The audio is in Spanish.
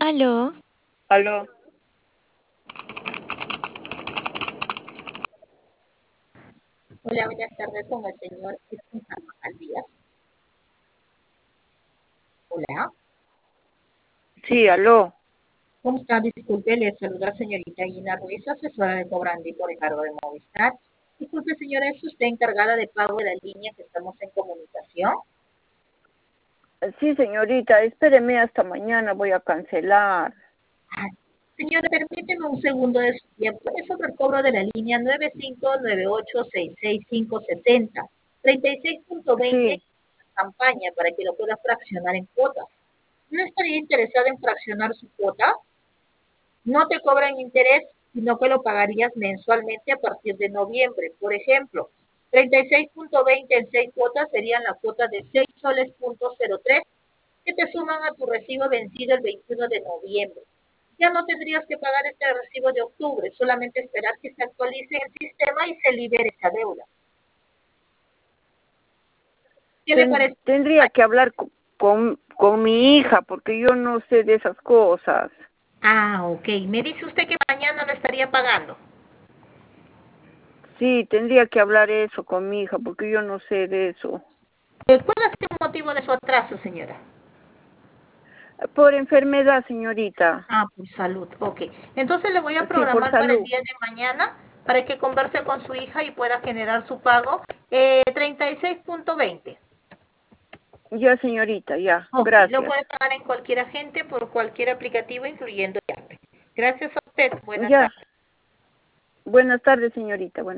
Aló, Aló, Hola, buenas tardes con el señor Edson Carvajal Díaz. Hola, sí, aló. ¿cómo está? Disculpe, le saluda señorita Gina Ruiz, asesora de Cobrandi por encargo de Movistar. Disculpe, señora, ¿es usted encargada de pago de la línea que estamos en comunicación? Sí, señorita, espéreme hasta mañana, voy a cancelar. Ah, señora, permíteme un segundo de su tiempo. Es sobre el cobro de la línea 9598666560, 36.20 Sí, campaña para que lo pueda fraccionar en cuotas. ¿No estaría interesada en fraccionar su cuota? No te cobran interés, sino que lo pagarías mensualmente a partir de noviembre. Por ejemplo, 36.20 en 6 cuotas serían la cuota de 6 soles.03 que te suman a tu recibo vencido el 21 de noviembre. Ya no tendrías que pagar este recibo de octubre, solamente esperar que se actualice el sistema y se libere esa deuda. ¿Qué le parece? tendría que hablar con mi hija porque yo no sé de esas cosas. Ah, ok. Me dice usted que mañana lo estaría pagando. Sí, tendría que hablar eso con mi hija porque yo no sé de eso. ¿Cuál ha sido el motivo de su atraso, señora? Por enfermedad, señorita. Ah, por salud, ok. Entonces le voy a Sí, por programar para el salud. día de mañana para que converse con su hija y pueda generar su pago. 36.20. Ya, señorita, ya. Ok, lo Gracias. puede pagar en cualquier agente por cualquier aplicativo, incluyendo Yape. Gracias a usted. Buenas Ya. tardes. Buenas tardes, señorita. Buenas